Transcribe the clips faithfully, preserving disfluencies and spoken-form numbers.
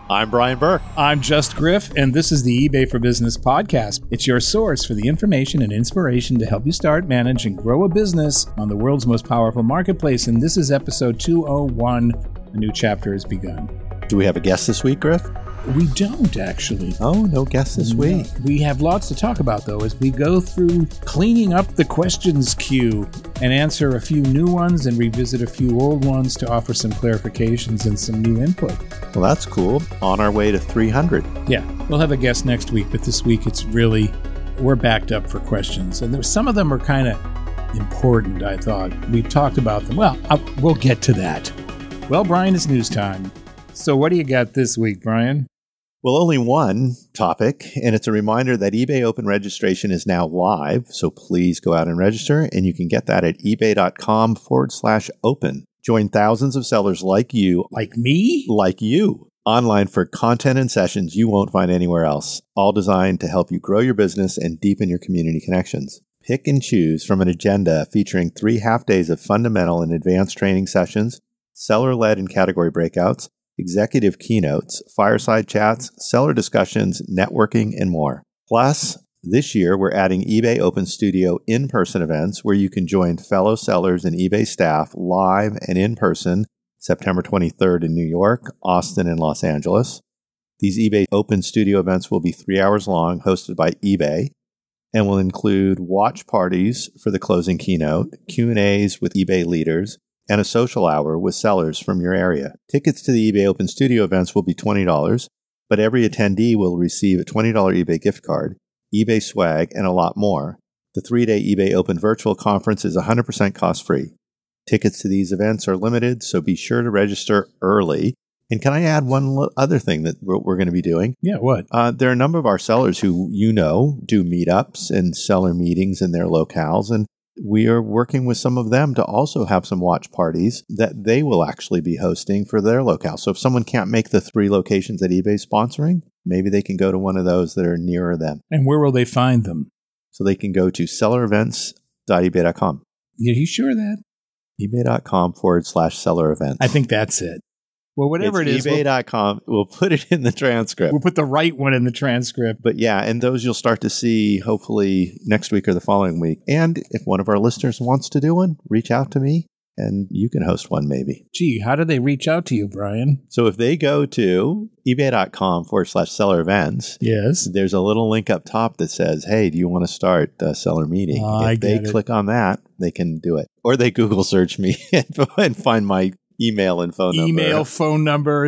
I'm Brian Burke. I'm Just Griff, and this is the eBay for Business podcast. It's your source for the information and inspiration to help you start, manage, and grow a business on the world's most powerful marketplace. And this is episode two oh one. A new chapter has begun. Do we have a guest this week, Griff? We don't, actually. Oh, no guest this week. We have lots to talk about, though, as we go through cleaning up the questions queue and answer a few new ones and revisit a few old ones to offer some clarifications and some new input. Well, that's cool. On our way to three hundred. Yeah, we'll have a guest next week, but this week it's really, we're backed up for questions. And there, some of them are kind of important, I thought. We've talked about them. Well, I'll, we'll get to that. Well, Brian, it's news time. So what do you got this week, Brian? Well, only one topic, and it's a reminder that eBay Open registration is now live, so please go out and register, and you can get that at ebay.com forward slash open. Join thousands of sellers like you. Like me? Like you. Online for content and sessions you won't find anywhere else, all designed to help you grow your business and deepen your community connections. Pick and choose from an agenda featuring three half days of fundamental and advanced training sessions, seller-led and category breakouts, executive keynotes, fireside chats, seller discussions, networking, and more. Plus, this year, we're adding eBay Open Studio in-person events where you can join fellow sellers and eBay staff live and in person September twenty-third in New York, Austin, and Los Angeles. These eBay Open Studio events will be three hours long, hosted by eBay, and will include watch parties for the closing keynote, Q and A's with eBay leaders, and a social hour with sellers from your area. Tickets to the eBay Open Studio events will be twenty dollars, but every attendee will receive a twenty dollars eBay gift card, eBay swag, and a lot more. The three-day eBay Open Virtual Conference is one hundred percent cost-free. Tickets to these events are limited, so be sure to register early. And can I add one other thing that we're, we're going to be doing? Yeah, what? Uh, there are a number of our sellers who, you know, do meetups and seller meetings in their locales, and we are working with some of them to also have some watch parties that they will actually be hosting for their locale. So if someone can't make the three locations that eBay's sponsoring, maybe they can go to one of those that are nearer them. And where will they find them? So they can go to seller events dot ebay dot com. Are you sure of that? ebay.com forward slash seller events. I think that's it. Well, whatever it's it is. ebay dot com. We'll, we'll put it in the transcript. We'll put the right one in the transcript. But yeah, and those you'll start to see hopefully next week or the following week. And if one of our listeners wants to do one, reach out to me and you can host one maybe. Gee, how do they reach out to you, Brian? So if they go to ebay.com forward slash seller events, yes, there's a little link up top that says, hey, do you want to start a seller meeting? Oh, if I they get click it. on that, they can do it. Or they Google search me and find my email and phone number. Email, phone number,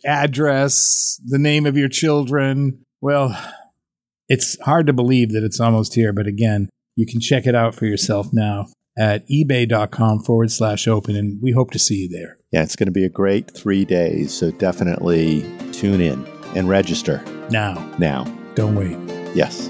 address, the name of your children. Well, it's hard to believe that it's almost here, but again, you can check it out for yourself now at ebay.com forward slash open, and we hope to see you there. Yeah, it's going to be a great three days, so definitely tune in and register. Now. Now. Don't wait. Yes.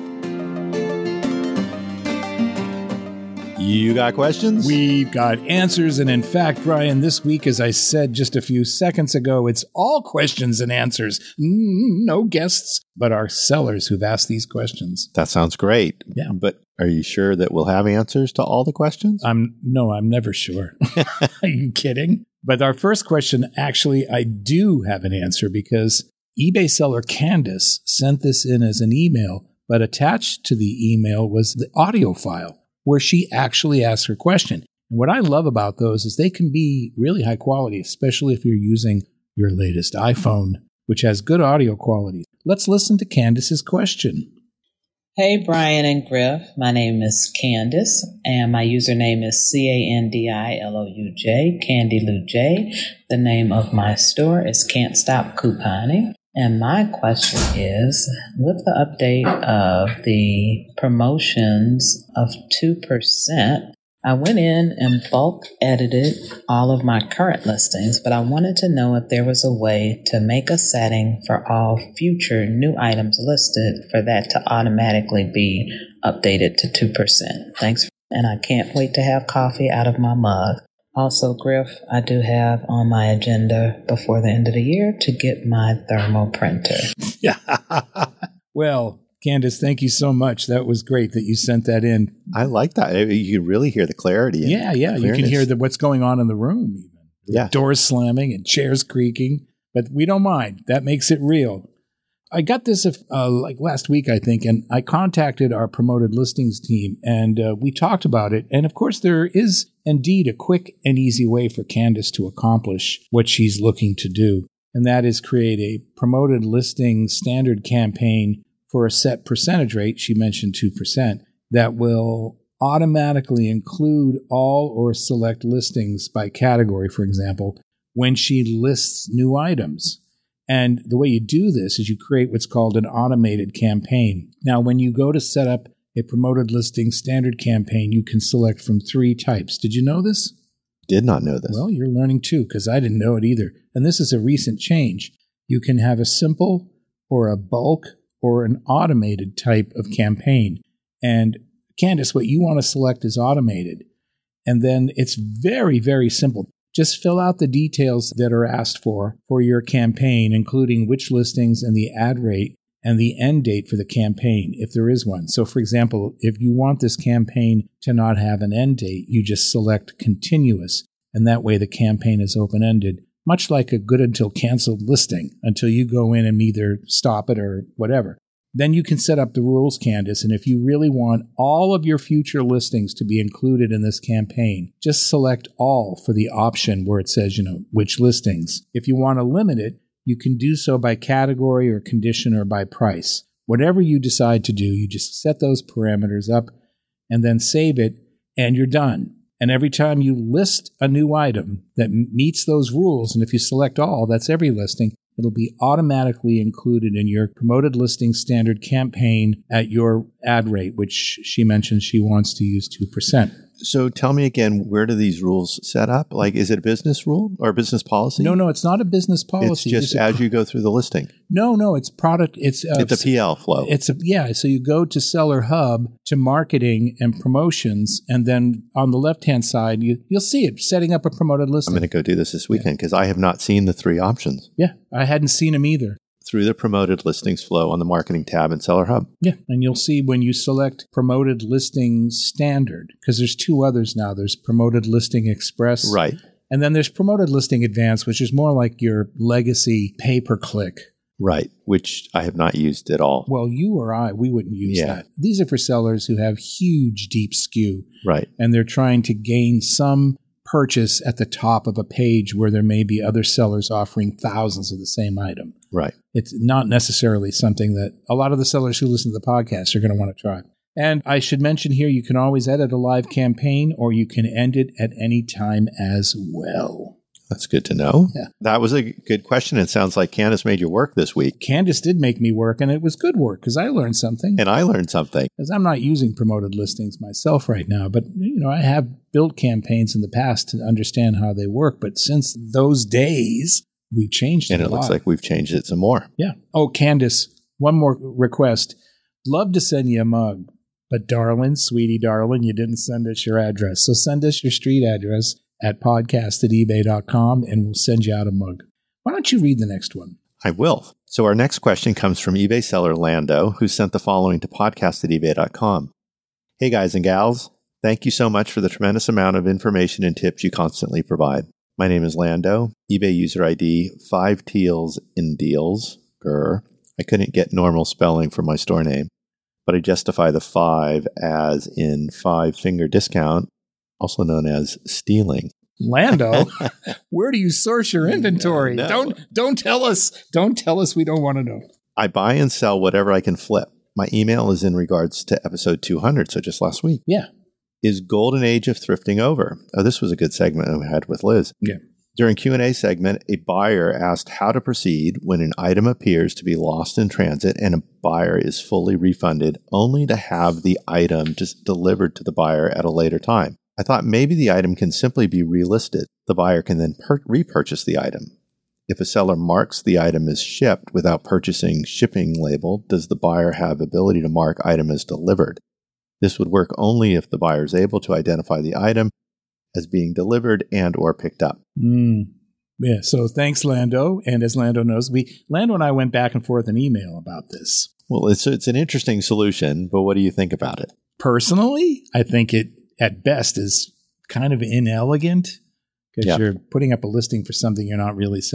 You got questions? We've got answers. And in fact, Brian, this week, as I said just a few seconds ago, it's all questions and answers. Mm, no guests, but our sellers who've asked these questions. That sounds great. Yeah. But are you sure that we'll have answers to all the questions? I'm No, I'm never sure. Are you kidding? But our first question, actually, I do have an answer because eBay seller Candace sent this in as an email, but attached to the email was the audio file where she actually asked her question. And what I love about those is they can be really high quality, especially if you're using your latest iPhone, which has good audio quality. Let's listen to Candace's question. Hey, Brian and Griff. My name is Candace, and my username is C A N D I L O U J, Candy Lou J. The name of my store is Can't Stop Couponing. And my question is, with the update of the promotions of two percent, I went in and bulk edited all of my current listings, but I wanted to know if there was a way to make a setting for all future new items listed for that to automatically be updated to two percent. Thanks. And I can't wait to have coffee out of my mug. Also, Griff, I do have on my agenda before the end of the year to get my thermal printer. Yeah. Well, Candace, thank you so much. That was great that you sent that in. I like that. You can really hear the clarity. Yeah, yeah. You can hear the, what's going on in the room even. Yeah. Doors slamming and chairs creaking. but we don't mind. That makes it real. I got this uh, like last week, I think, and I contacted our promoted listings team, and uh, we talked about it. And of course, there is indeed a quick and easy way for Candace to accomplish what she's looking to do, and that is create a promoted listing standard campaign for a set percentage rate. She mentioned two percent that will automatically include all or select listings by category, for example, when she lists new items. And the way you do this is you create what's called an automated campaign. Now, when you go to set up a promoted listing standard campaign, you can select from three types. Did you know this? Did not know this. Well, you're learning too, because I didn't know it either. And this is a recent change. You can have a simple or a bulk or an automated type of campaign. And Candace, what you want to select is automated. And then it's very, very simple. Just fill out the details that are asked for for your campaign, including which listings and the ad rate and the end date for the campaign, if there is one. So, for example, if you want this campaign to not have an end date, you just select continuous, and that way the campaign is open-ended, much like a good until canceled listing, until you go in and either stop it or whatever. Then you can set up the rules, Candace, and if you really want all of your future listings to be included in this campaign, just select all for the option where it says, you know, which listings. If you want to limit it, you can do so by category or condition or by price. Whatever you decide to do, you just set those parameters up and then save it, and you're done. And every time you list a new item that meets those rules, and if you select all, that's every listing, it'll be automatically included in your promoted listing standard campaign at your ad rate, which she mentioned she wants to use two percent. So tell me again, where do these rules set up? Like, is it a business rule or a business policy? No, no, it's not a business policy. It's just it's as a, you go through the listing. No, no, it's product. It's uh, it's a P L flow. It's a yeah. So you go to Seller Hub to marketing and promotions, and then on the left hand side, you you'll see it setting up a promoted listing. I'm going to go do this this weekend because yeah. I have not seen the three options. Yeah, I hadn't seen them either. Through the promoted listings flow on the marketing tab in Seller Hub. Yeah, and you'll see when you select promoted listing standard, because there's two others now. There's promoted listing express. Right. And then there's promoted listing advanced, which is more like your legacy pay-per-click. Right, which I have not used at all. Well, you or I, we wouldn't use yeah. that. These are for sellers who have huge deep skew. Right. And they're trying to gain some purchase at the top of a page where there may be other sellers offering thousands of the same item. Right. It's not necessarily something that a lot of the sellers who listen to the podcast are going to want to try. And I should mention here, you can always edit a live campaign or you can end it at any time as well. That's good to know. Yeah. That was a good question. It sounds like Candace made you work this week. Candace did make me work, and it was good work because I learned something. And I learned something. Because I'm not using promoted listings myself right now, but you know, I have built campaigns in the past to understand how they work. But since those days, we've changed it And it a lot. looks like we've changed it some more. Yeah. Oh, Candace, one more request. Love to send you a mug, but darling, sweetie, darling, you didn't send us your address. So send us your street address at podcast at ebay dot com, and we'll send you out a mug. Why don't you read the next one? I will. So our next question comes from eBay seller Lando, who sent the following to podcast at ebay dot com. Hey guys and gals, thank you so much for the tremendous amount of information and tips you constantly provide. My name is Lando, eBay user I D five teals in deals. Grr. I couldn't get normal spelling for my store name, but I justify the five as in five finger discount, also known as stealing. Lando, where do you source your inventory? No, no. Don't don't tell us. Don't tell us. We don't want to know. I buy and sell whatever I can flip. My email is in regards to episode two hundred, so just last week. Yeah. Is golden age of thrifting over? Oh, this was a good segment we had with Liz. Yeah. During Q and A segment, a buyer asked how to proceed when an item appears to be lost in transit and a buyer is fully refunded, only to have the item just delivered to the buyer at a later time. I thought maybe the item can simply be relisted. The buyer can then per- repurchase the item. If a seller marks the item as shipped without purchasing shipping label, does the buyer have ability to mark item as delivered? This would work only if the buyer is able to identify the item as being delivered and or picked up. Mm. Yeah, so thanks, Lando. And as Lando knows, we Lando and I went back and forth in email about this. Well, it's it's an interesting solution, but what do you think about it? Personally, I think it, at best, is kind of inelegant because yeah. you're putting up a listing for something you're not really selling.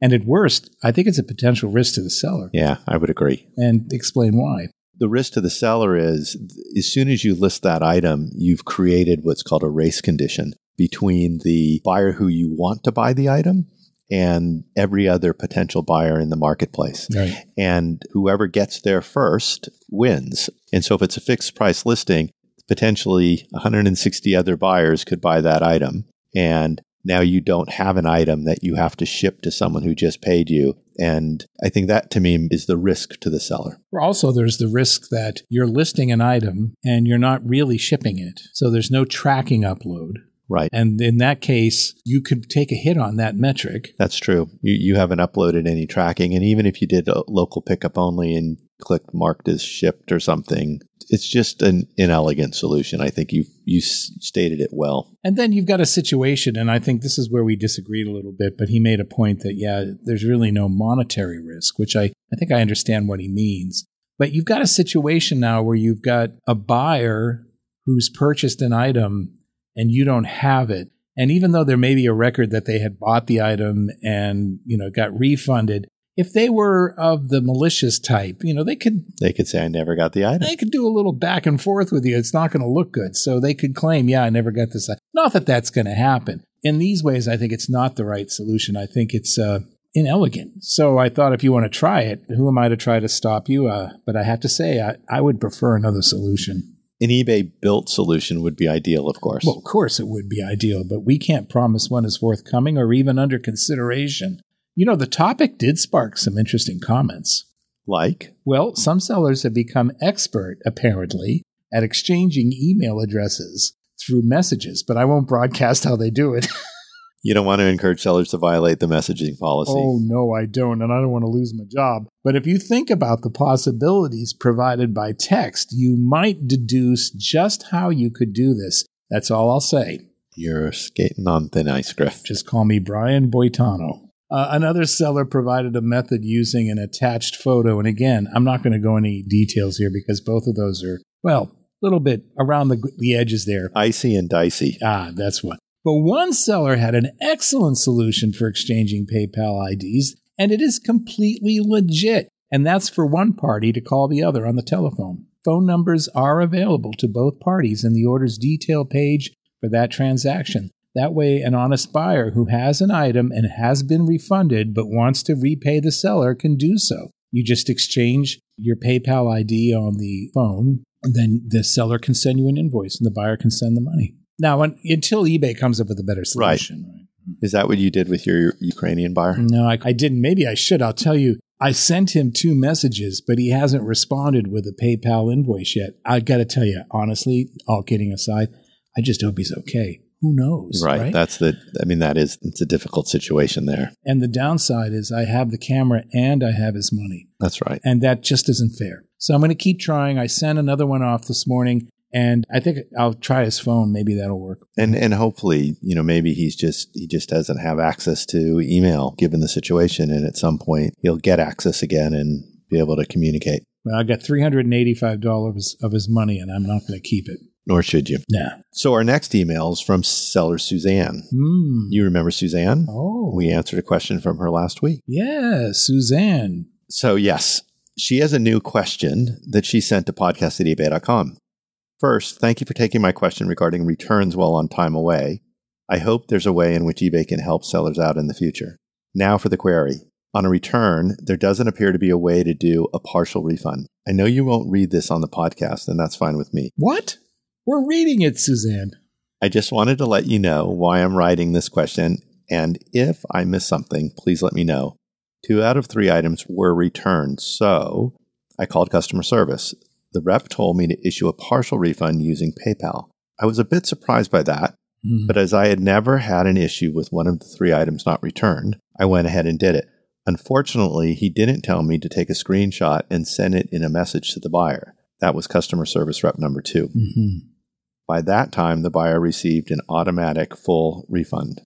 And at worst, I think it's a potential risk to the seller. Yeah, I would agree. And explain why. The risk to the seller is as soon as you list that item, you've created what's called a race condition between the buyer who you want to buy the item and every other potential buyer in the marketplace. Right. And whoever gets there first wins. And so if it's a fixed price listing, potentially one hundred sixty other buyers could buy that item. And now you don't have an item that you have to ship to someone who just paid you. And I think that to me is the risk to the seller. Also, there's the risk that you're listing an item and you're not really shipping it. So there's no tracking upload. Right. And in that case, you could take a hit on that metric. That's true. You, you haven't uploaded any tracking. And even if you did a local pickup only and clicked marked as shipped or something, it's just an inelegant solution. I think you you s- stated it well. And then you've got a situation, and I think this is where we disagreed a little bit, but he made a point that, yeah, there's really no monetary risk, which I, I think I understand what he means. But you've got a situation now where you've got a buyer who's purchased an item and you don't have it. And even though there may be a record that they had bought the item and, you know, got refunded, if they were of the malicious type, you know, they could They could say, I never got the item. they could do a little back and forth with you. It's not going to look good. So they could claim, yeah, I never got this. Not that that's going to happen. In these ways, I think it's not the right solution. I think it's uh, inelegant. So I thought if you want to try it, who am I to try to stop you? Uh, but I have to say, I, I would prefer another solution. An eBay-built solution would be ideal, of course. Well, of course it would be ideal, but we can't promise one is forthcoming or even under consideration. You know, the topic did spark some interesting comments. Like? Well, some sellers have become expert, apparently, at exchanging email addresses through messages, but I won't broadcast how they do it. You don't want to encourage sellers to violate the messaging policy. Oh, no, I don't, and I don't want to lose my job. But if you think about the possibilities provided by text, you might deduce just how you could do this. That's all I'll say. You're skating on thin ice, Griff. Just call me Brian Boitano. Uh, another seller provided a method using an attached photo. And again, I'm not going to go into any details here because both of those are, well, a little bit around the, the edges there. Icy and dicey. Ah, that's what. But one seller had an excellent solution for exchanging PayPal I Ds, and it is completely legit. And that's for one party to call the other on the telephone. Phone numbers are available to both parties in the order's detail page for that transaction. That way, an honest buyer who has an item and has been refunded but wants to repay the seller can do so. You just exchange your PayPal I D on the phone, and then the seller can send you an invoice and the buyer can send the money. Now, when, until eBay comes up with a better solution. Right. Is that what you did with your Ukrainian buyer? No, I, I didn't. Maybe I should. I'll tell you. I sent him two messages, but he hasn't responded with a PayPal invoice yet. I got to tell you, honestly, all kidding aside, I just hope he's okay. Who knows? Right. right? That's the, I mean, that is, it's a difficult situation there. And the downside is I have the camera and I have his money. That's right. And that just isn't fair. So I'm going to keep trying. I sent another one off this morning. And I think I'll try his phone. Maybe that'll work. And and hopefully, you know, maybe he's just he just doesn't have access to email given the situation. And at some point, he'll get access again and be able to communicate. Well, I got three hundred eighty-five dollars of his money, and I'm not going to keep it. Nor should you. Nah. So our next email is from seller Suzanne. Mm. You remember Suzanne? Oh. We answered a question from her last week. Yeah, Suzanne. So yes, she has a new question that she sent to podcast at ebay dot com. First, thank you for taking my question regarding returns while on time away. I hope there's a way in which eBay can help sellers out in the future. Now for the query. On a return, there doesn't appear to be a way to do a partial refund. I know you won't read this on the podcast, and that's fine with me. What? We're reading it, Suzanne. I just wanted to let you know why I'm writing this question, and if I miss something, please let me know. Two out of three items were returned, so I called customer service. The rep told me to issue a partial refund using PayPal. I was a bit surprised by that, mm. but as I had never had an issue with one of the three items not returned, I went ahead and did it. Unfortunately, he didn't tell me to take a screenshot and send it in a message to the buyer. That was customer service rep number two. Mm-hmm. By that time, the buyer received an automatic full refund.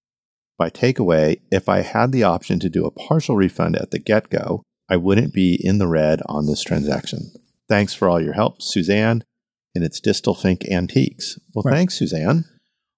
By takeaway, if I had the option to do a partial refund at the get-go, I wouldn't be in the red on this transaction. Thanks for all your help, Suzanne, and it's Distal Fink Antiques. Well, right. Thanks, Suzanne.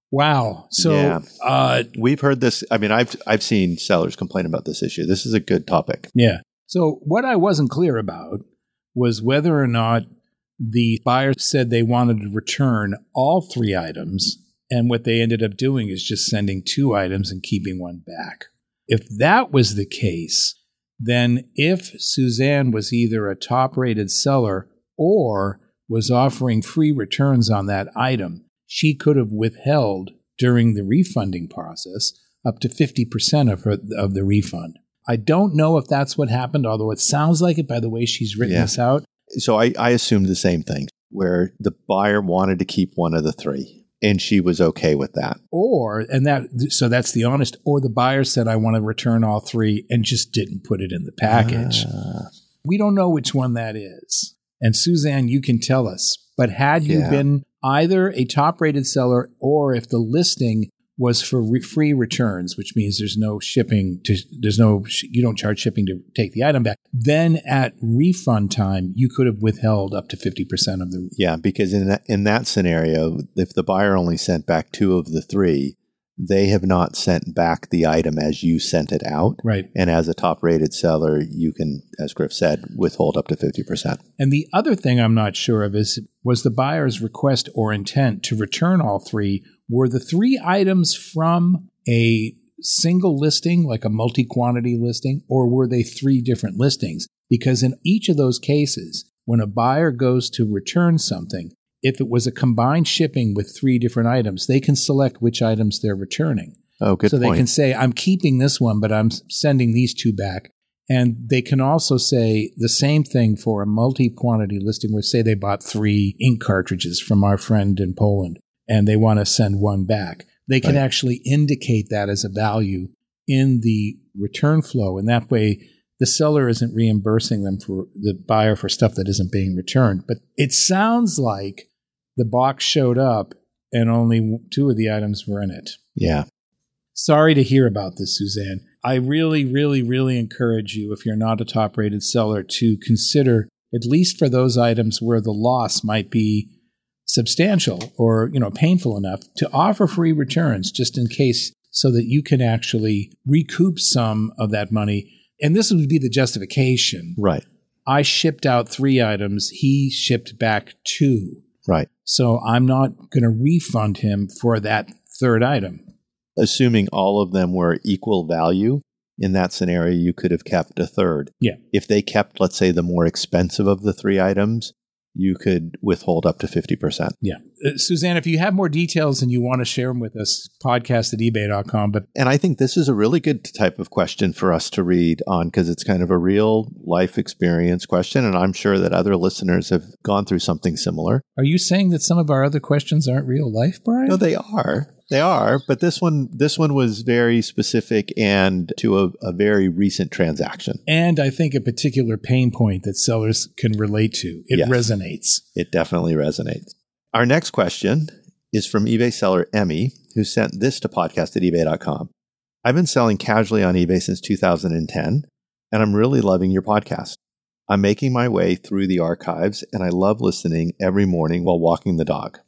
Wow. So Yeah. uh, We've heard this. I mean, I've I've seen sellers complain about this issue. This is a good topic. yeah. So what I wasn't clear about was whether or not the buyer said they wanted to return all three items, and what they ended up doing is just sending two items and keeping one back. If that was the case, then if Suzanne was either a top-rated seller or was offering free returns on that item, she could have withheld during the refunding process up to fifty percent of her of the refund. I don't know if that's what happened, although it sounds like it by the way she's written Yeah. this out. So I, I assumed the same thing, where the buyer wanted to keep one of the three, and she was okay with that. Or, and that, so that's the honest, or the buyer said, I want to return all three and just didn't put it in the package. Uh, We don't know which one that is. And Suzanne, you can tell us. But had you Yeah. been either a top-rated seller or if the listing was for re- free returns, which means there's no shipping, to, there's no, you don't charge shipping to take the item back, then at refund time, you could have withheld up to fifty percent of the. yeah, because in that, in that scenario, if the buyer only sent back two of the three, they have not sent back the item as you sent it out. Right. And as a top-rated seller, you can, as Griff said, withhold up to fifty percent. And the other thing I'm not sure of is, was the buyer's request or intent to return all three, were the three items from a single listing, like a multi-quantity listing, or were they three different listings? Because in each of those cases, when a buyer goes to return something, if it was a combined shipping with three different items, they can select which items they're returning. Oh, good so point. they can say, I'm keeping this one, but I'm sending these two back. And they can also say the same thing for a multi-quantity listing where, say, they bought three ink cartridges from our friend in Poland and they want to send one back. They can Right. actually indicate that as a value in the return flow. And that way, the seller isn't reimbursing them for the buyer for stuff that isn't being returned. But it sounds like the box showed up and only two of the items were in it. Yeah. Sorry to hear about this, Suzanne. I really, really, really encourage you, if you're not a top-rated seller, to consider, at least for those items where the loss might be substantial or, you know, painful enough, to offer free returns just in case, so that you can actually recoup some of that money. And this would be the justification. Right. I shipped out three items. He shipped back two. Right. So I'm not going to refund him for that third item. Assuming all of them were equal value, in that scenario, you could have kept a third. Yeah. If they kept, let's say, the more expensive of the three items, you could withhold up to fifty percent. Yeah. Uh, Suzanne, if you have more details and you want to share them with us, podcast at ebay dot com. But And I think this is a really good type of question for us to read on, because it's kind of a real life experience question. And I'm sure that other listeners have gone through something similar. are you saying that some of our other questions aren't real life, Brian? No, they are. They are. But this one, this one was very specific and to a, a very recent transaction. And I think a particular pain point that sellers can relate to. It Yes. resonates. It definitely resonates. Our next question is from eBay seller Emmy, who sent this to podcast at ebay dot com. I've been selling casually on eBay since two thousand ten, and I'm really loving your podcast. I'm making my way through the archives, and I love listening every morning while walking the dog.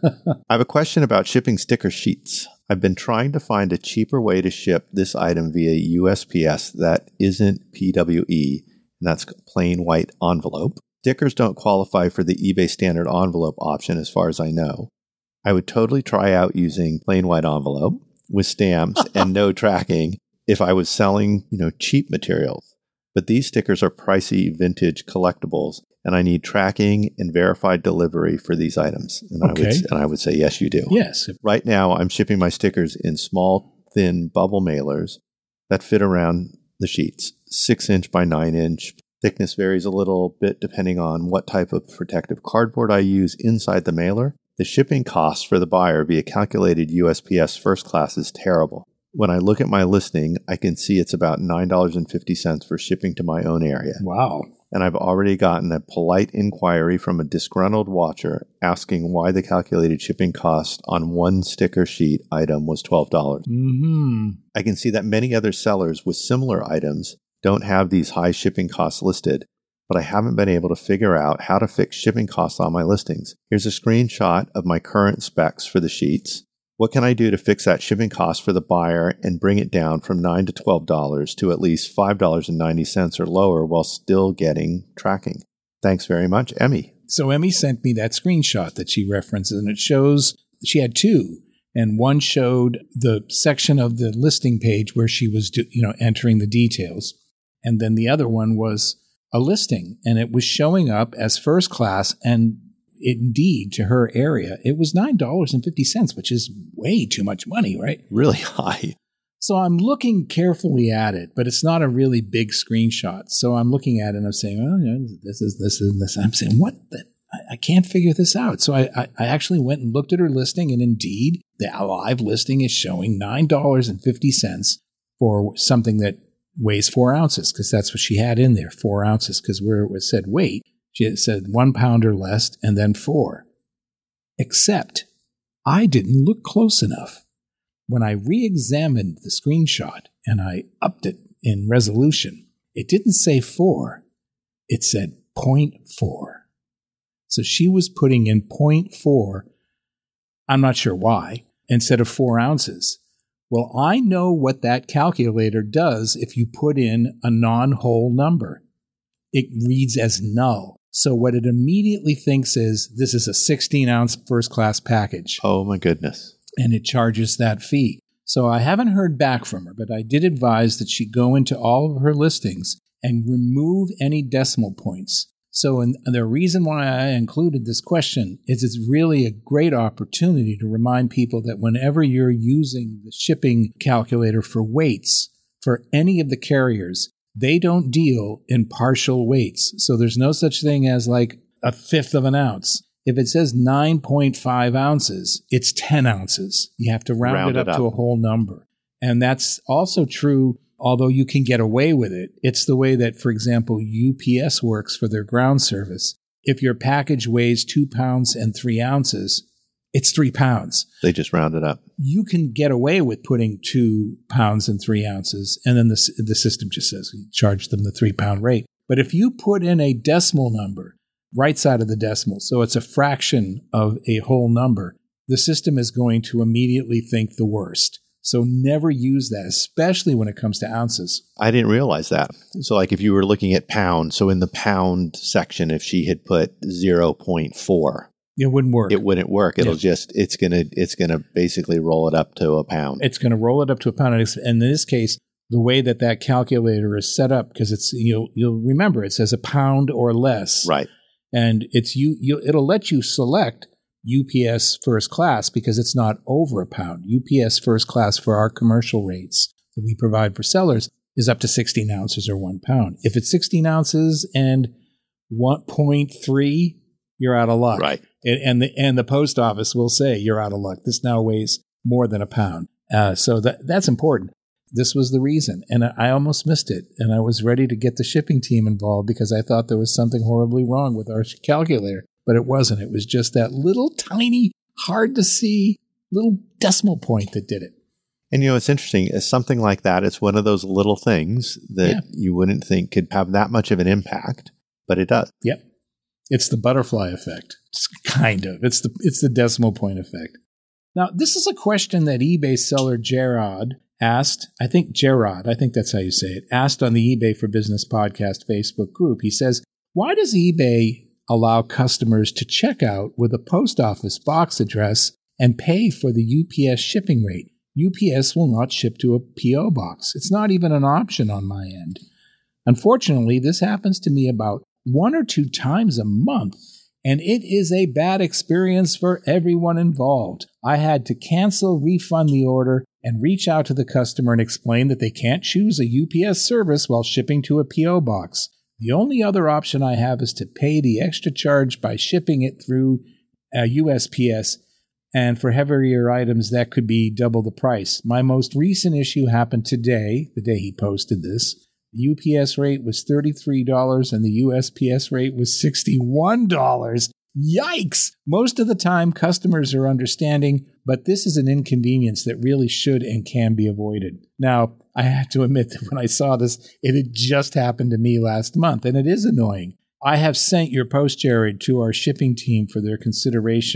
I have a question about shipping sticker sheets. I've been trying to find a cheaper way to ship this item via U S P S that isn't P W E, and that's plain white envelope. Stickers don't qualify for the eBay standard envelope option as far as I know. I would totally try out using plain white envelope with stamps and no tracking if I was selling, you know, cheap materials. But these stickers are pricey vintage collectibles, and I need tracking and verified delivery for these items. And, Okay. I would, and I would say, yes, you do. Yes. Right now, I'm shipping my stickers in small, thin bubble mailers that fit around the sheets, six inch by nine inch. Thickness varies a little bit depending on what type of protective cardboard I use inside the mailer. The shipping cost for the buyer via calculated U S P S first class is terrible. When I look at my listing, I can see it's about nine dollars and fifty cents for shipping to my own area. Wow. And I've already gotten a polite inquiry from a disgruntled watcher asking why the calculated shipping cost on one sticker sheet item was twelve dollars. Mm-hmm. I can see that many other sellers with similar items don't have these high shipping costs listed, but I haven't been able to figure out how to fix shipping costs on my listings. Here's a screenshot of my current specs for the sheets. What can I do to fix that shipping cost for the buyer and bring it down from nine dollars to twelve dollars to at least five dollars and ninety cents or lower while still getting tracking? Thanks very much, Emmy. So Emmy sent me that screenshot that she references, and it shows she had two. And one showed the section of the listing page where she was, you know, entering the details. And then the other one was a listing, and it was showing up as first class. And indeed, to her area, it was nine dollars and fifty cents, which is way too much money, right? Really high. So I'm looking carefully at it, but it's not a really big screenshot. So I'm looking at it and I'm saying, oh, you know, this is this and this. I'm saying, what the? I, I can't figure this out. So I, I, I actually went and looked at her listing, and indeed, the live listing is showing nine dollars and fifty cents for something that weighs four ounces, because that's what she had in there, four ounces, because where it was said weight, she had said one pound or less and then four. Except I didn't look close enough. When I re-examined the screenshot and I upped it in resolution, it didn't say four. It said zero point four. So she was putting in zero point four, I'm not sure why, instead of four ounces. Well, I know what that calculator does if you put in a non-whole number. It reads as null. So what it immediately thinks is this is a sixteen-ounce first-class package. Oh, my goodness. And it charges that fee. So I haven't heard back from her, but I did advise that she go into all of her listings and remove any decimal points. So in, the reason why I included this question is it's really a great opportunity to remind people that whenever you're using the shipping calculator for weights for any of the carriers, they don't deal in partial weights. So there's no such thing as like a fifth of an ounce. If it says nine point five ounces, it's ten ounces. You have to round, round it, up it up to a whole number. And that's also true, although you can get away with it. It's the way that, for example, U P S works for their ground service. If your package weighs two pounds and three ounces, it's three pounds. They just round it up. You can get away with putting two pounds and three ounces, and then the, the system just says you charge them the three-pound rate. But if you put in a decimal number, right side of the decimal, so it's a fraction of a whole number, the system is going to immediately think the worst. So never use that, especially when it comes to ounces. I didn't realize that. So like if you were looking at pound, so in the pound section, if she had put zero point four, it wouldn't work. It wouldn't work. It'll yeah. just, it's going to, it's going to basically roll it up to a pound. It's going to roll it up to a pound. And in this case, the way that that calculator is set up, because it's, you'll, you'll remember it says a pound or less. Right. And it's you, you, it'll let you select U P S first class because it's not over a pound. U P S first class for our commercial rates that we provide for sellers is up to sixteen ounces or one pound. If it's sixteen ounces and one point three, you're out of luck. Right. And, and the and the post office will say you're out of luck. This now weighs more than a pound. Uh, so that that's important. This was the reason. And I, I almost missed it. And I was ready to get the shipping team involved because I thought there was something horribly wrong with our calculator. But it wasn't. It was just that little tiny, hard to see little decimal point that did it. And, you know, it's interesting. It's something like that. It's one of those little things that yeah. you wouldn't think could have that much of an impact, but it does. Yep. It's the butterfly effect. It's kind of. It's the it's the decimal point effect. Now, this is a question that eBay seller Gerard asked. I think Gerard, I think that's how you say it, asked on the eBay for Business Podcast Facebook group. He says, why does eBay allow customers to check out with a post office box address and pay for the U P S shipping rate? U P S will not ship to a P O box. It's not even an option on my end. Unfortunately, this happens to me about one or two times a month, and it is a bad experience for everyone involved. I had to cancel, refund the order, and reach out to the customer and explain that they can't choose a U P S service while shipping to a P O box. The only other option I have is to pay the extra charge by shipping it through uh, U S P S, and for heavier items, that could be double the price. My most recent issue happened today, the day he posted this. The U P S rate was thirty-three dollars and the U S P S rate was sixty-one dollars. Yikes! Most of the time, customers are understanding, but this is an inconvenience that really should and can be avoided. Now, I have to admit that when I saw this, it had just happened to me last month, and it is annoying. I have sent your post, Jared, to our shipping team for their consideration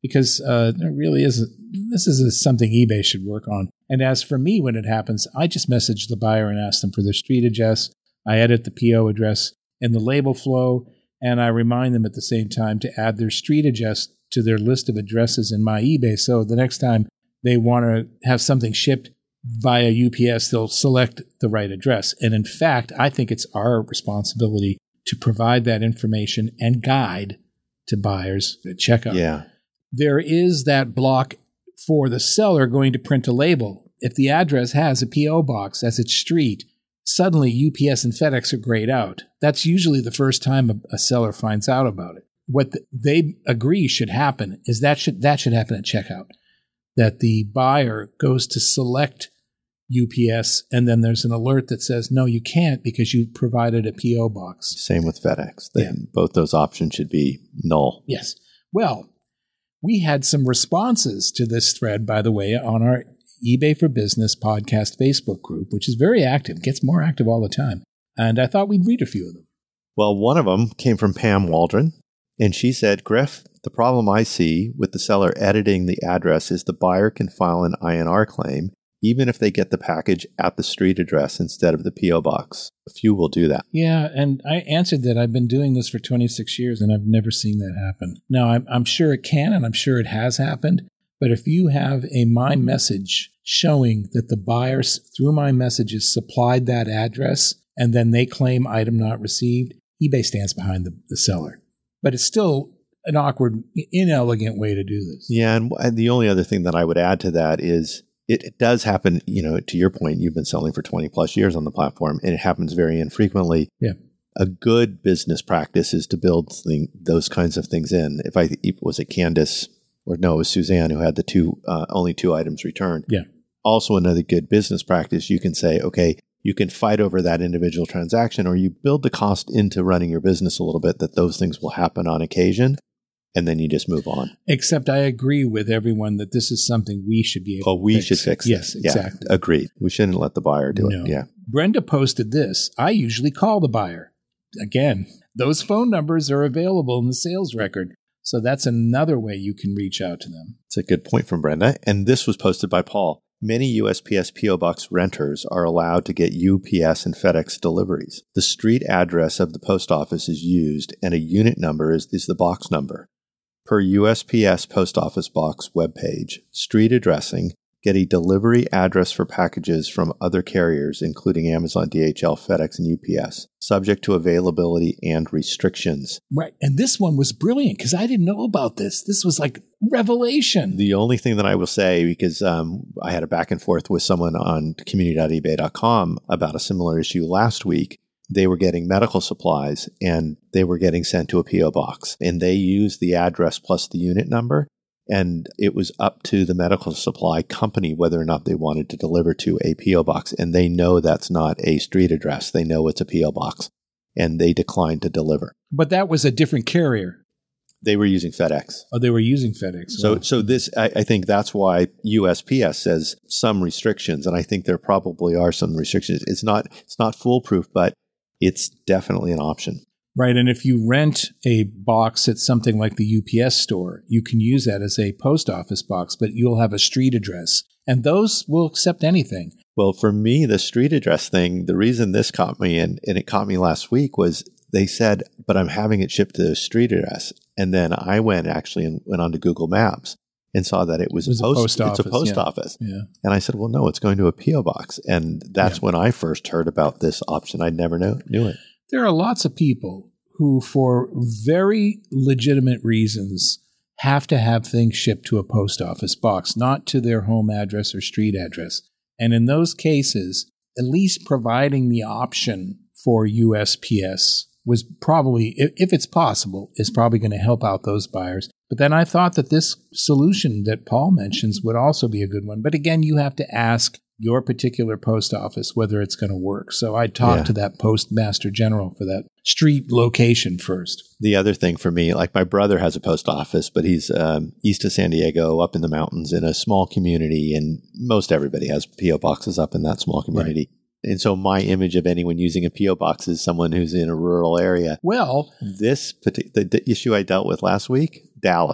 because uh, there really is, this is something eBay should work on. And as for me, when it happens, I just message the buyer and ask them for their street address. I edit the P O address in the label flow, and I remind them at the same time to add their street address to their list of addresses in my eBay. So the next time they want to have something shipped via U P S, they'll select the right address. And in fact, I think it's our responsibility to provide that information and guide to buyers at checkout. Yeah. There is that block for the seller going to print a label. If the address has a P O box as its street, suddenly U P S and FedEx are grayed out. That's usually the first time a, a seller finds out about it. What the, they agree should happen is that should that should happen at checkout, that the buyer goes to select U P S, and then there's an alert that says, no, you can't because you provided a P O box. Same with FedEx. They, Yeah. Both those options should be null. Yes. Well, we had some responses to this thread, by the way, on our eBay for Business podcast Facebook group, which is very active, gets more active all the time. And I thought we'd read a few of them. Well, one of them came from Pam Waldron, and she said, Griff, the problem I see with the seller editing the address is the buyer can file an I N R claim even if they get the package at the street address instead of the P O box. A few will do that. Yeah, and I answered that I've been doing this for twenty-six years, and I've never seen that happen. Now, I'm, I'm sure it can, and I'm sure it has happened, but if you have a My Message showing that the buyers, through My Messages, supplied that address, and then they claim item not received, eBay stands behind the, the seller. But it's still an awkward, inelegant way to do this. Yeah, and the only other thing that I would add to that is it, it does happen, you know, to your point, you've been selling for twenty plus years on the platform, and it happens very infrequently. Yeah. A good business practice is to build thing, those kinds of things in. If I, was it Candace, or no, it was Suzanne who had the two, uh, only two items returned. Yeah. Also, another good business practice, you can say, okay, you can fight over that individual transaction, or you build the cost into running your business a little bit that those things will happen on occasion, and then you just move on. Except I agree with everyone that this is something we should be able Oh, to we fix. should fix Yes, this. Yeah, exactly. agreed. We shouldn't let the buyer do No. it. Yeah. Brenda posted this. I usually call the buyer. Again, those phone numbers are available in the sales record. So that's another way you can reach out to them. It's a good point from Brenda. And this was posted by Paul. Many U S P S P O Box renters are allowed to get U P S and FedEx deliveries. The street address of the post office is used, and a unit number is, is the box number. Per U S P S Post Office Box webpage, street addressing, get a delivery address for packages from other carriers, including Amazon, D H L, FedEx, and U P S, subject to availability and restrictions. Right. And this one was brilliant because I didn't know about this. This was like revelation. The only thing that I will say, because um, I had a back and forth with someone on community dot ebay dot com about a similar issue last week. They were getting medical supplies and they were getting sent to a P O box, and they used the address plus the unit number. And it was up to the medical supply company whether or not they wanted to deliver to a P O box. And they know that's not a street address. They know it's a P O box. And they declined to deliver. But that was a different carrier. They were using FedEx. Oh, they were using FedEx. So, Wow. so this, I, I think that's why U S P S says some restrictions. And I think there probably are some restrictions. It's not, it's not foolproof, but it's definitely an option. Right. And if you rent a box at something like the U P S store, you can use that as a post office box, but you'll have a street address. And those will accept anything. Well, for me, the street address thing, the reason this caught me, and, and it caught me last week, was they said, but I'm having it shipped to the street address. And then I went actually and went onto Google Maps and saw that it was, It was a, post, a post office. It's a post yeah. office. Yeah. And I said, well, no, it's going to a P O box. And that's Yeah. when I first heard about this option. I never know, knew it. There are lots of people who, for very legitimate reasons, have to have things shipped to a post office box, not to their home address or street address. And in those cases, at least providing the option for U S P S was probably, if, if it's possible, is probably going to help out those buyers. But then I thought that this solution that Paul mentions would also be a good one. But again, you have to ask your particular post office whether it's going to work. So I talked Yeah. to that postmaster general for that street location first. The other thing for me, like my brother has a post office, but he's um, east of San Diego, up in the mountains in a small community, and most everybody has P O boxes up in that small community. Right. And so my image of anyone using a P O box is someone who's in a rural area. Well, This partic- the, the issue I dealt with last week, Dallas.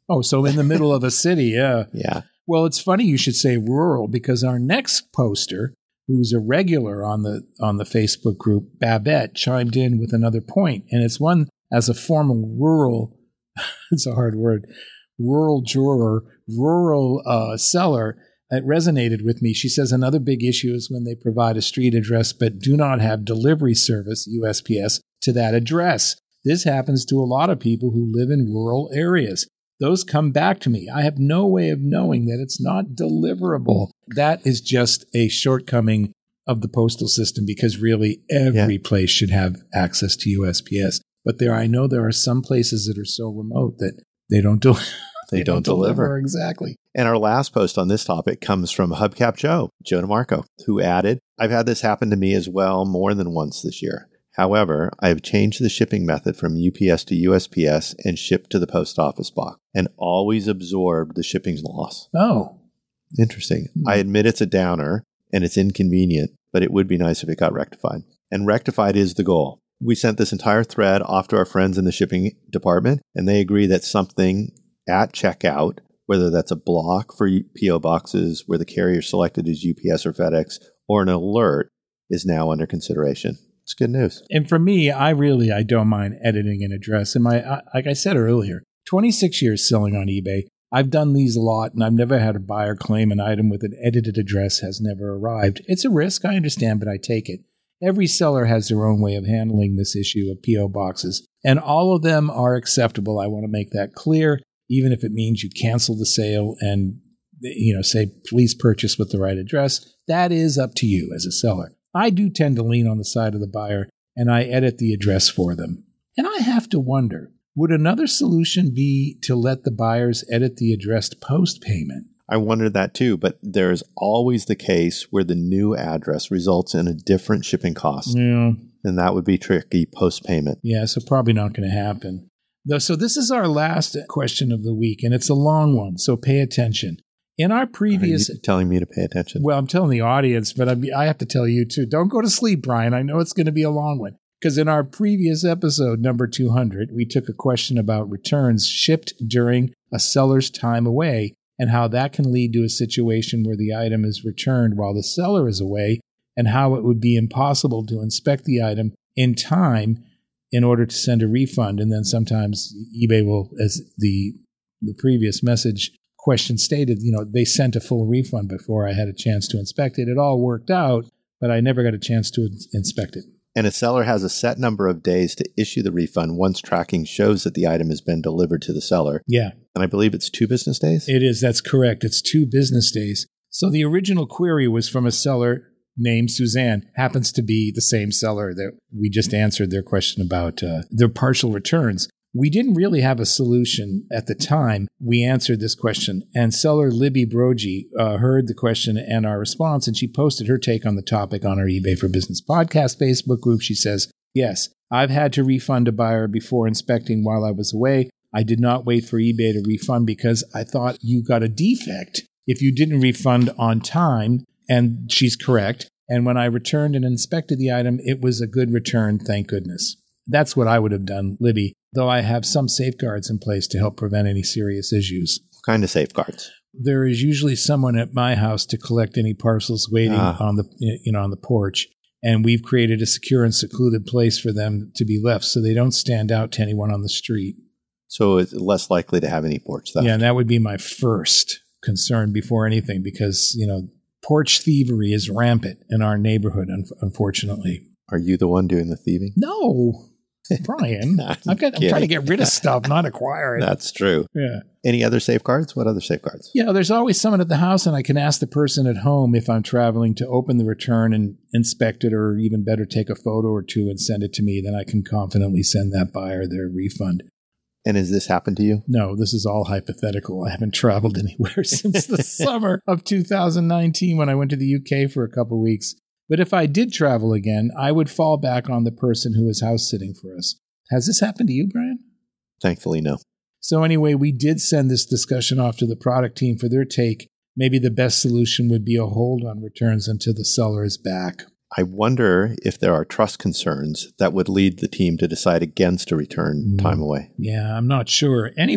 Oh, so in the middle of a city, yeah. Yeah. Well, it's funny you should say rural because our next poster, who's a regular on the on the Facebook group, Babette, chimed in with another point, and it's one as a former rural, it's a hard word, rural juror, rural uh, seller. It resonated with me. She says another big issue is when they provide a street address but do not have delivery service, U S P S, to that address. This happens to a lot of people who live in rural areas. Those come back to me. I have no way of knowing that it's not deliverable. That is just a shortcoming of the postal system because really every yeah. place should have access to U S P S. But there, I know there are some places that are so remote that they don't do. They, they don't, don't deliver. deliver. Exactly. And our last post on this topic comes from Hubcap Joe, Joe DeMarco, who added, I've had this happen to me as well more than once this year. However, I have changed the shipping method from U P S to U S P S and shipped to the post office box and always absorbed the shipping loss. Oh. Interesting. Hmm. I admit it's a downer and it's inconvenient, but it would be nice if it got rectified. And rectified is the goal. We sent this entire thread off to our friends in the shipping department, and they agree that something at checkout, whether that's a block for P O boxes where the carrier selected is U P S or FedEx, or an alert, is now under consideration. It's good news. And for me, I really, I don't mind editing an address. And my, I, like I said earlier, twenty-six years selling on eBay. I've done these a lot, and I've never had a buyer claim an item with an edited address has never arrived. It's a risk, I understand, but I take it. Every seller has their own way of handling this issue of P O boxes, and all of them are acceptable. I want to make that clear, even if it means you cancel the sale and, you know, say, please purchase with the right address. That is up to you as a seller. I do tend to lean on the side of the buyer, and I edit the address for them. And I have to wonder, would another solution be to let the buyers edit the address post-payment? I wondered that too, but there's always the case where the new address results in a different shipping cost. Yeah. And that would be tricky post-payment. Yeah, so probably not going to happen. So this is our last question of the week, and it's a long one, so pay attention. In our previous... Are you telling me to pay attention? Well, I'm telling the audience, but I, I have to tell you too. Don't go to sleep, Brian. I know it's going to be a long one. Because in our previous episode, number two hundred, we took a question about returns shipped during a seller's time away and how that can lead to a situation where the item is returned while the seller is away and how it would be impossible to inspect the item in time in order to send a refund. And then sometimes eBay will, as the the previous message question stated, you know, they sent a full refund before I had a chance to inspect it. It all worked out, but I never got a chance to ins- inspect it. And a seller has a set number of days to issue the refund once tracking shows that the item has been delivered to the seller. Yeah. And I believe it's two business days? It is. That's correct. It's two business days. So the original query was from a seller named Suzanne. Happens to be the same seller that we just answered their question about uh, their partial returns. We didn't really have a solution at the time we answered this question, and seller Libby Brogy uh, heard the question and our response, and she posted her take on the topic on our eBay for Business podcast Facebook group. She says, yes, I've had to refund a buyer before inspecting while I was away. I did not wait for eBay to refund because I thought you got a defect if you didn't refund on time, and she's correct. And when I returned and inspected the item, it was a good return, thank goodness. That's what I would have done, Libby, though I have some safeguards in place to help prevent any serious issues. What kind of safeguards? There is usually someone at my house to collect any parcels waiting ah. on the you know on the porch, and we've created a secure and secluded place for them to be left so they don't stand out to anyone on the street. So it's less likely to have any porch theft. Yeah, and that would be my first concern before anything because, you know, porch thievery is rampant in our neighborhood, un- unfortunately. Are you the one doing the thieving? No. Brian, no, I've got, I'm trying to get rid of stuff, not acquire it. That's true. Yeah. Any other safeguards? What other safeguards? Yeah, there's always someone at the house, and I can ask the person at home if I'm traveling to open the return and inspect it, or even better, take a photo or two and send it to me. Then I can confidently send that buyer their refund. And has this happened to you? No, this is all hypothetical. I haven't traveled anywhere since the summer of two thousand nineteen when I went to the U K for a couple weeks. But if I did travel again, I would fall back on the person who is house sitting for us. Has this happened to you, Brian? Thankfully, no. So anyway, we did send this discussion off to the product team for their take. Maybe the best solution would be a hold on returns until the seller is back. I wonder if there are trust concerns that would lead the team to decide against a return mm. time away. Yeah, I'm not sure. Anyway,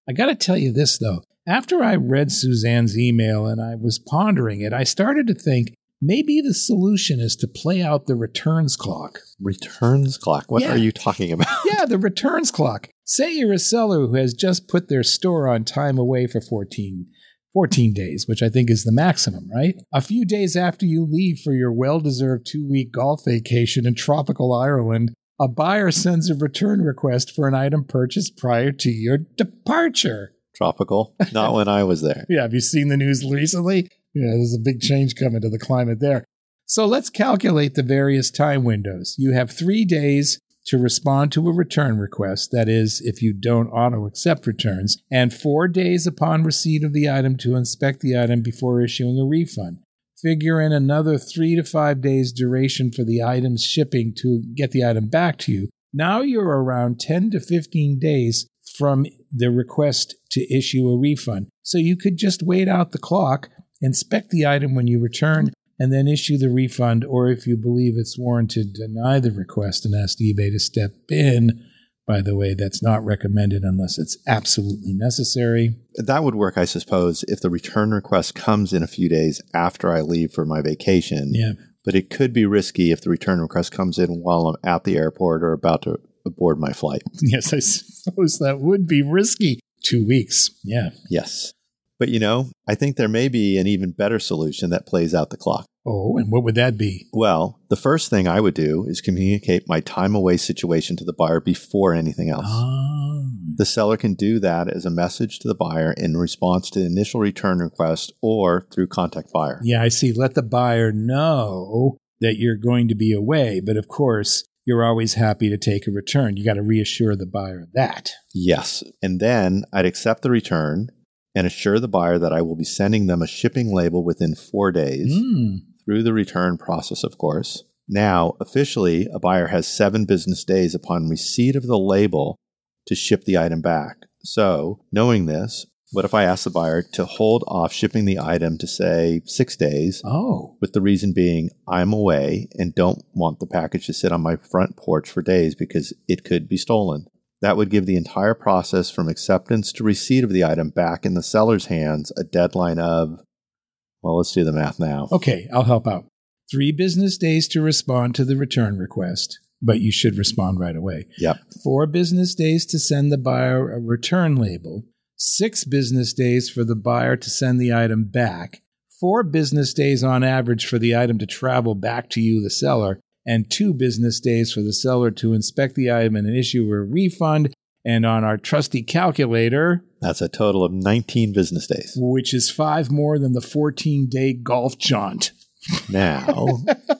I got to tell you this, though. After I read Suzanne's email and I was pondering it, I started to think maybe the solution is to play out the returns clock. Returns clock? What Yeah. are you talking about? Yeah, the returns clock. Say you're a seller who has just put their store on time away for fourteen, fourteen days, which I think is the maximum, right? A few days after you leave for your well-deserved two-week golf vacation in tropical Ireland, a buyer sends a return request for an item purchased prior to your departure. Tropical? Not when I was there. Yeah, have you seen the news recently? Yeah, there's a big change coming to the climate there. So let's calculate the various time windows. You have three days to respond to a return request, that is, if you don't auto-accept returns, and four days upon receipt of the item to inspect the item before issuing a refund. Figure in another three to five days duration for the item's shipping to get the item back to you. Now you're around ten to fifteen days from the request to issue a refund. So you could just wait out the clock, inspect the item when you return, and then issue the refund, or if you believe it's warranted, deny the request and ask eBay to step in. By the way, that's not recommended unless it's absolutely necessary. That would work, I suppose, if the return request comes in a few days after I leave for my vacation. Yeah. But it could be risky if the return request comes in while I'm at the airport or about to aboard my flight. Yes, I suppose that would be risky. Two weeks. Yeah. Yes. But, you know, I think there may be an even better solution that plays out the clock. Oh, and what would that be? Well, the first thing I would do is communicate my time away situation to the buyer before anything else. Oh. The seller can do that as a message to the buyer in response to the initial return request or through contact buyer. Yeah, I see. Let the buyer know that you're going to be away. But of course, you're always happy to take a return. You got to reassure the buyer of that. Yes. And then I'd accept the return and assure the buyer that I will be sending them a shipping label within four days Mm. through the return process, of course. Now, officially, a buyer has seven business days upon receipt of the label to ship the item back. So, knowing this, what if I ask the buyer to hold off shipping the item to, say, six days, Oh. with the reason being I'm away and don't want the package to sit on my front porch for days because it could be stolen? That would give the entire process from acceptance to receipt of the item back in the seller's hands a deadline of, well, let's do the math now. Okay, I'll help out. Three business days to respond to the return request, but you should respond right away. Yep. Four business days to send the buyer a return label. Six business days for the buyer to send the item back. Four business days on average for the item to travel back to you, the seller. And two business days for the seller to inspect the item and issue a refund. And on our trusty calculator, That's a total of nineteen business days. which is five more than the fourteen-day golf jaunt. Now,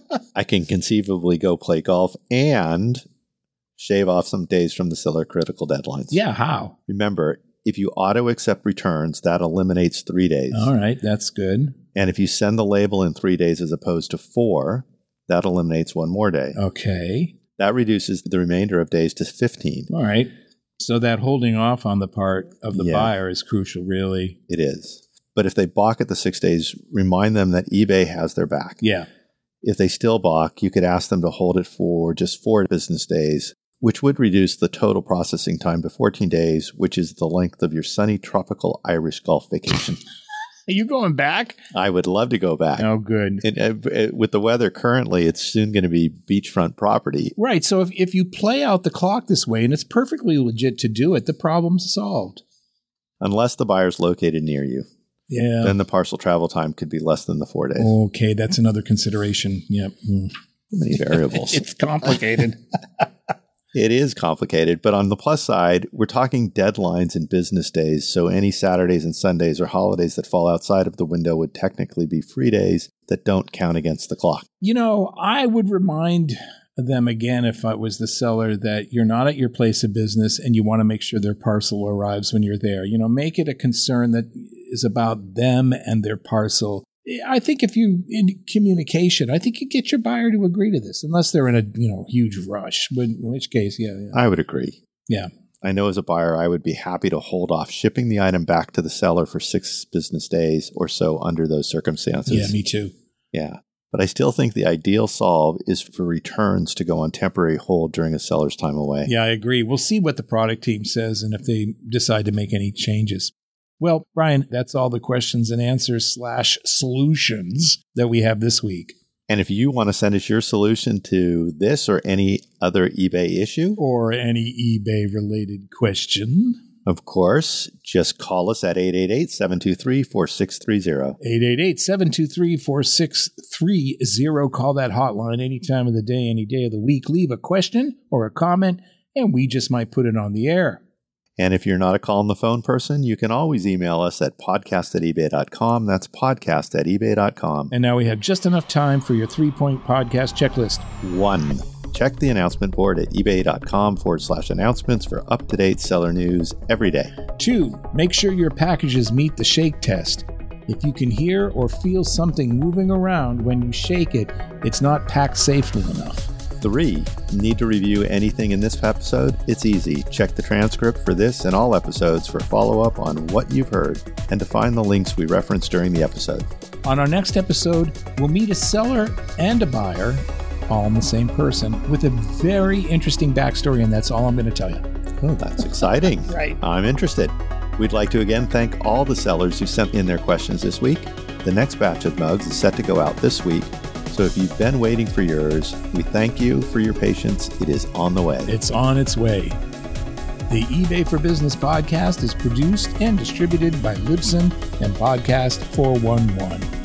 I can conceivably go play golf and shave off some days from the seller critical deadlines. Yeah, how? Remember, if you auto-accept returns, that eliminates three days. All right, that's good. And if you send the label in three days as opposed to four, that eliminates one more day. Okay. That reduces the remainder of days to fifteen. All right. So that holding off on the part of the Yeah. buyer is crucial, really. It is. But if they balk at the six days, remind them that eBay has their back. Yeah. If they still balk, you could ask them to hold it for just four business days, which would reduce the total processing time to fourteen days, which is the length of your sunny tropical Irish golf vacation. Are you going back? I would love to go back. Oh, good. And, uh, uh, with the weather currently, it's soon going to be beachfront property. Right. So if, if you play out the clock this way, and it's perfectly legit to do it, the problem's solved. Unless the buyer's located near you. Yeah. Then the parcel travel time could be less than the four days. Okay, that's another consideration. Yep. Mm. So many variables. It's complicated. It is complicated, but on the plus side, we're talking deadlines and business days, so any Saturdays and Sundays or holidays that fall outside of the window would technically be free days that don't count against the clock. You know, I would remind them again, if I was the seller, that you're not at your place of business and you want to make sure their parcel arrives when you're there. You know, make it a concern that is about them and their parcel. I think if you, in communication, I think you get your buyer to agree to this, unless they're in a, you know, huge rush, in which case, yeah. yeah. I would agree. Yeah. I know as a buyer, I would be happy to hold off shipping the item back to the seller for six business days or so under those circumstances. Yeah, me too. Yeah. but I still think the ideal solve is for returns to go on temporary hold during a seller's time away. Yeah, I agree. We'll see what the product team says and if they decide to make any changes. Well, Brian, that's all the questions and answers slash solutions that we have this week. And if you want to send us your solution to this or any other eBay issue, or any eBay-related question, of course, just call us at eight eight eight, seven two three, four six three zero. eight eight eight, seven two three, four six three zero. Call that hotline any time of the day, any day of the week. Leave a question or a comment, and we just might put it on the air. And if you're not a call on the phone person, you can always email us at podcast at ebay dot com. That's podcast at ebay dot com. And now we have just enough time for your three-point podcast checklist. One, check the announcement board at ebay dot com forward slash announcements for up-to-date seller news every day. Two, make sure your packages meet the shake test. If you can hear or feel something moving around when you shake it, it's not packed safely enough. Three, need to review anything in this episode? It's easy. Check the transcript for this and all episodes for follow-up on what you've heard and to find the links we referenced during the episode. On our next episode, we'll meet a seller and a buyer, all in the same person, with a very interesting backstory, and that's all I'm going to tell you. Oh, that's exciting. Right. I'm interested. We'd like to again thank all the sellers who sent in their questions this week. The next batch of mugs is set to go out this week. So if you've been waiting for yours, we thank you for your patience. It is on the way. It's on its way. The eBay for Business podcast is produced and distributed by Libsyn and Podcast four one one.